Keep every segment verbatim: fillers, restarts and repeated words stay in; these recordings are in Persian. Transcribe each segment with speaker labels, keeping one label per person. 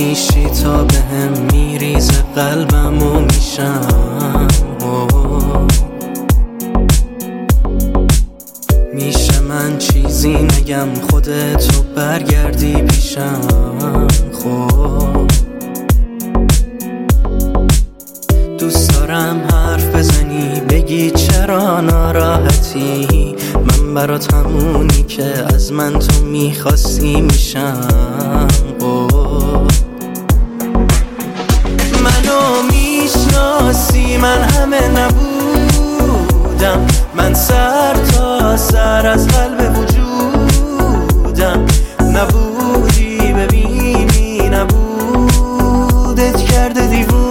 Speaker 1: میشی تا به هم میریز قلبم و میشم میشه من چیزی نگم خودتو برگردی پیشم. خب دوست دارم حرف بزنی بگی چرا ناراحتی، من برات همونی که از من تو میخواستی میشم. منو میشناسی من همه نبودم، من سر تا سر از قلب وجودم. نبودی ببینی نبودت کرده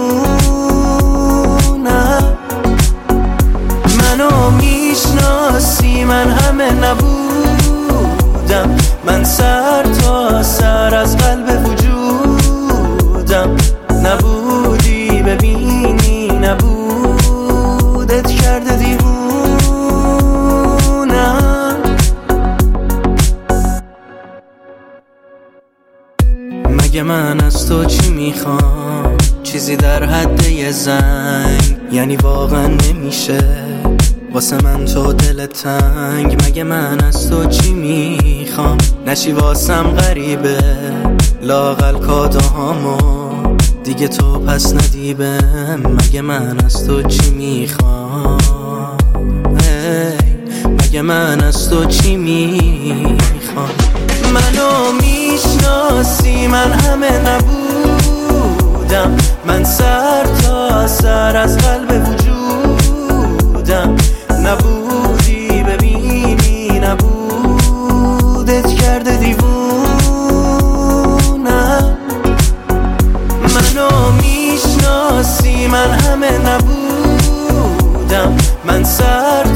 Speaker 1: دیوونم. منو میشناسی من همه نبودم، من سر تا سر از قلب وجودم. نبودی ببینی نبودت کرده دیوونم. مگه من از تو چی میخوام؟ چیزی در حد یه زنگ، یعنی واقعا نمیشه واسه من تو دل تنگ. مگه من از تو چی میخوام؟ نشی واسم غریبه لااقل کادوهامو دیگه تو پس ندیبم. مگه من از تو چی میخوام؟ مگه من از تو چی میخوام؟ منو میشناسی من همه نبودم، من سر تا سر از قلب وجودم. نبودی ببینی نبودت کرده دیوونم. منو میشناسی من همه نبودم، من سر